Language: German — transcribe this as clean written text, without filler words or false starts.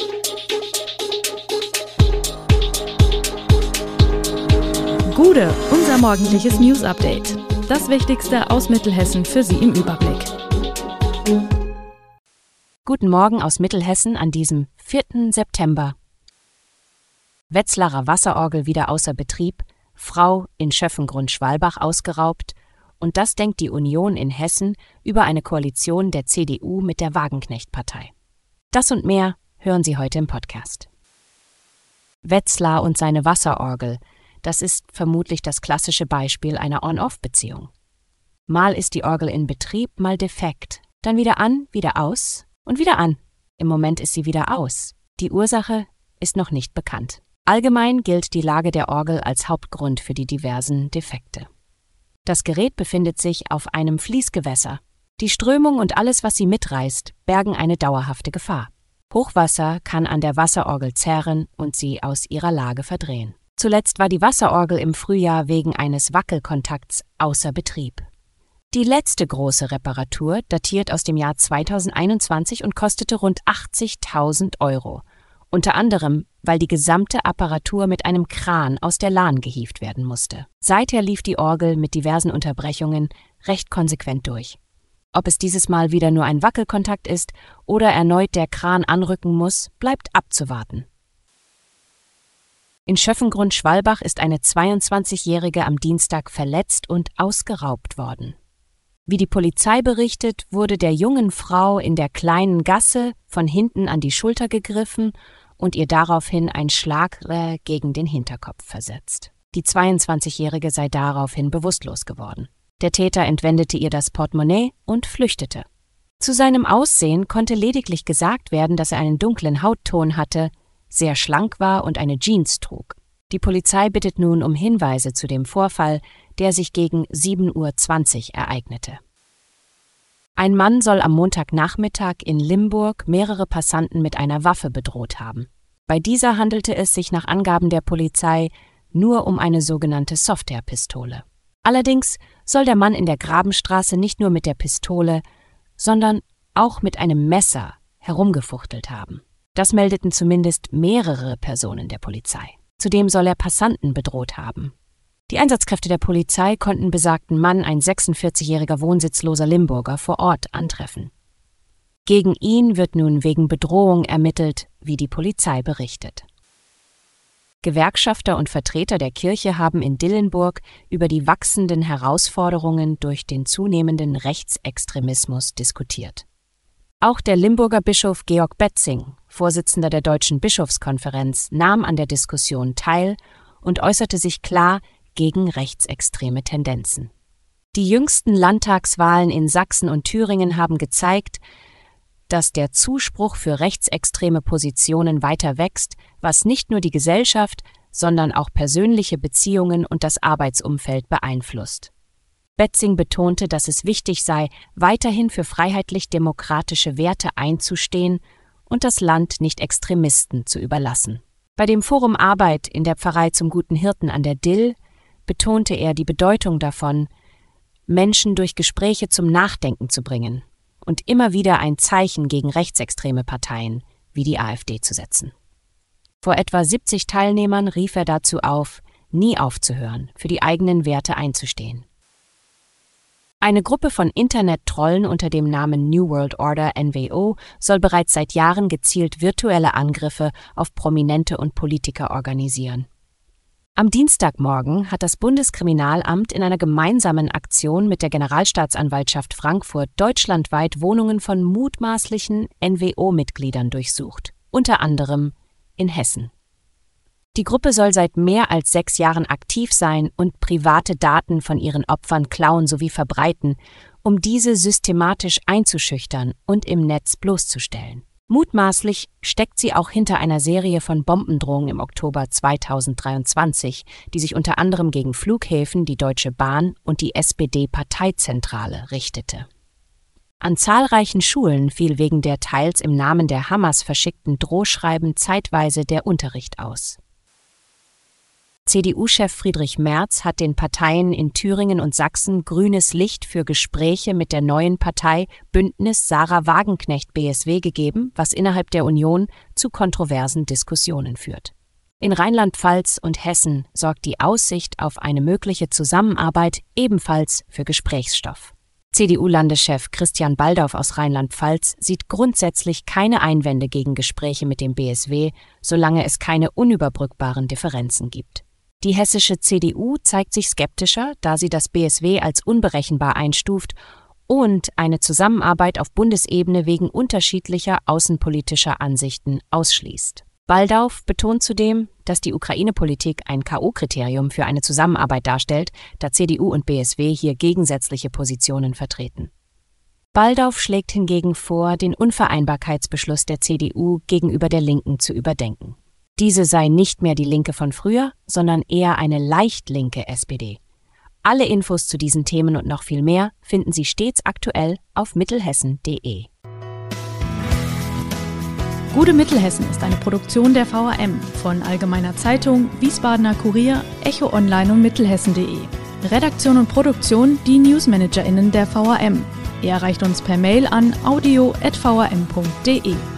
Gude, unser morgendliches News-Update. Das Wichtigste aus Mittelhessen für Sie im Überblick. Guten Morgen aus Mittelhessen an diesem 4. September. Wetzlarer Wasserorgel wieder außer Betrieb, Frau in Schöffengrund-Schwalbach ausgeraubt und das denkt die Union in Hessen über eine Koalition der CDU mit der Wagenknecht-Partei. Das und mehr hören Sie heute im Podcast. Wetzlar und seine Wasserorgel, das ist vermutlich das klassische Beispiel einer On-Off-Beziehung. Mal ist die Orgel in Betrieb, mal defekt, dann wieder an, wieder aus und wieder an. Im Moment ist sie wieder aus. Die Ursache ist noch nicht bekannt. Allgemein gilt die Lage der Orgel als Hauptgrund für die diversen Defekte. Das Gerät befindet sich auf einem Fließgewässer. Die Strömung und alles, was sie mitreißt, bergen eine dauerhafte Gefahr. Hochwasser kann an der Wasserorgel zerren und sie aus ihrer Lage verdrehen. Zuletzt war die Wasserorgel im Frühjahr wegen eines Wackelkontakts außer Betrieb. Die letzte große Reparatur datiert aus dem Jahr 2021 und kostete rund 80.000 €. Unter anderem, weil die gesamte Apparatur mit einem Kran aus der Lahn gehievt werden musste. Seither lief die Orgel mit diversen Unterbrechungen recht konsequent durch. Ob es dieses Mal wieder nur ein Wackelkontakt ist oder erneut der Kran anrücken muss, bleibt abzuwarten. In Schöffengrund-Schwalbach ist eine 22-Jährige am Dienstag verletzt und ausgeraubt worden. Wie die Polizei berichtet, wurde der jungen Frau in der kleinen Gasse von hinten an die Schulter gegriffen und ihr daraufhin ein Schlag gegen den Hinterkopf versetzt. Die 22-Jährige sei daraufhin bewusstlos geworden. Der Täter entwendete ihr das Portemonnaie und flüchtete. Zu seinem Aussehen konnte lediglich gesagt werden, dass er einen dunklen Hautton hatte, sehr schlank war und eine Jeans trug. Die Polizei bittet nun um Hinweise zu dem Vorfall, der sich gegen 7:20 Uhr ereignete. Ein Mann soll am Montagnachmittag in Limburg mehrere Passanten mit einer Waffe bedroht haben. Bei dieser handelte es sich nach Angaben der Polizei nur um eine sogenannte Softwarepistole. Allerdings soll der Mann in der Grabenstraße nicht nur mit der Pistole, sondern auch mit einem Messer herumgefuchtelt haben. Das meldeten zumindest mehrere Personen der Polizei. Zudem soll er Passanten bedroht haben. Die Einsatzkräfte der Polizei konnten besagten Mann, ein 46-jähriger wohnsitzloser Limburger, vor Ort antreffen. Gegen ihn wird nun wegen Bedrohung ermittelt, wie die Polizei berichtet. Gewerkschafter und Vertreter der Kirche haben in Dillenburg über die wachsenden Herausforderungen durch den zunehmenden Rechtsextremismus diskutiert. Auch der Limburger Bischof Georg Betzing, Vorsitzender der Deutschen Bischofskonferenz, nahm an der Diskussion teil und äußerte sich klar gegen rechtsextreme Tendenzen. Die jüngsten Landtagswahlen in Sachsen und Thüringen haben gezeigt, dass der Zuspruch für rechtsextreme Positionen weiter wächst, was nicht nur die Gesellschaft, sondern auch persönliche Beziehungen und das Arbeitsumfeld beeinflusst. Betzing betonte, dass es wichtig sei, weiterhin für freiheitlich-demokratische Werte einzustehen und das Land nicht Extremisten zu überlassen. Bei dem Forum Arbeit in der Pfarrei zum Guten Hirten an der Dill betonte er die Bedeutung davon, Menschen durch Gespräche zum Nachdenken zu bringen und immer wieder ein Zeichen gegen rechtsextreme Parteien wie die AfD zu setzen. Vor etwa 70 Teilnehmern rief er dazu auf, nie aufzuhören, für die eigenen Werte einzustehen. Eine Gruppe von Internet-Trollen unter dem Namen New World Order NWO soll bereits seit Jahren gezielt virtuelle Angriffe auf Prominente und Politiker organisieren. Am Dienstagmorgen hat das Bundeskriminalamt in einer gemeinsamen Aktion mit der Generalstaatsanwaltschaft Frankfurt deutschlandweit Wohnungen von mutmaßlichen NWO-Mitgliedern durchsucht, unter anderem in Hessen. Die Gruppe soll seit mehr als 6 Jahren aktiv sein und private Daten von ihren Opfern klauen sowie verbreiten, um diese systematisch einzuschüchtern und im Netz bloßzustellen. Mutmaßlich steckt sie auch hinter einer Serie von Bombendrohungen im Oktober 2023, die sich unter anderem gegen Flughäfen, die Deutsche Bahn und die SPD-Parteizentrale richtete. An zahlreichen Schulen fiel wegen der teils im Namen der Hamas verschickten Drohschreiben zeitweise der Unterricht aus. CDU-Chef Friedrich Merz hat den Parteien in Thüringen und Sachsen grünes Licht für Gespräche mit der neuen Partei Bündnis Sarah Wagenknecht-BSW gegeben, was innerhalb der Union zu kontroversen Diskussionen führt. In Rheinland-Pfalz und Hessen sorgt die Aussicht auf eine mögliche Zusammenarbeit ebenfalls für Gesprächsstoff. CDU-Landeschef Christian Baldauf aus Rheinland-Pfalz sieht grundsätzlich keine Einwände gegen Gespräche mit dem BSW, solange es keine unüberbrückbaren Differenzen gibt. Die hessische CDU zeigt sich skeptischer, da sie das BSW als unberechenbar einstuft und eine Zusammenarbeit auf Bundesebene wegen unterschiedlicher außenpolitischer Ansichten ausschließt. Baldauf betont zudem, dass die Ukraine-Politik ein K.O.-Kriterium für eine Zusammenarbeit darstellt, da CDU und BSW hier gegensätzliche Positionen vertreten. Baldauf schlägt hingegen vor, den Unvereinbarkeitsbeschluss der CDU gegenüber der Linken zu überdenken. Diese sei nicht mehr die Linke von früher, sondern eher eine leicht linke SPD. Alle Infos zu diesen Themen und noch viel mehr finden Sie stets aktuell auf mittelhessen.de. Gute Mittelhessen ist eine Produktion der VRM von Allgemeiner Zeitung, Wiesbadener Kurier, Echo Online und Mittelhessen.de. Redaktion und Produktion die NewsmanagerInnen der VRM. Ihr erreicht uns per Mail an audio@vrm.de.